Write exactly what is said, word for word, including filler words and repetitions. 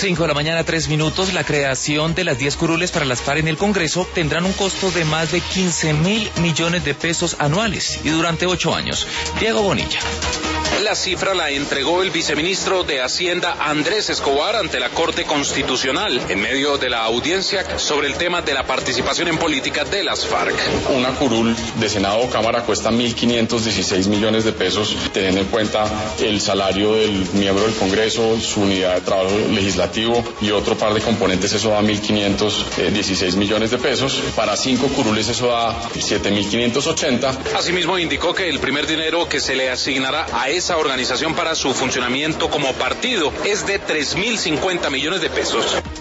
cinco de la mañana, tres minutos. La creación de las diez curules para las FARC en el Congreso tendrán un costo de más de quince mil millones de pesos anuales y durante ocho años. Diego Bonilla. La cifra la entregó el viceministro de Hacienda Andrés Escobar ante la Corte Constitucional en medio de la audiencia sobre el tema de la participación en política de las FARC. Una curul de Senado o Cámara cuesta mil quinientos dieciséis millones de pesos, teniendo en cuenta el salario del miembro del Congreso, su unidad de trabajo legislativo y otro par de componentes, eso da mil quinientos dieciséis millones de pesos. Para cinco curules eso da siete mil quinientos ochenta. Asimismo indicó que el primer dinero que se le asignará a esa organización para su funcionamiento como partido es de tres mil cincuenta millones de pesos.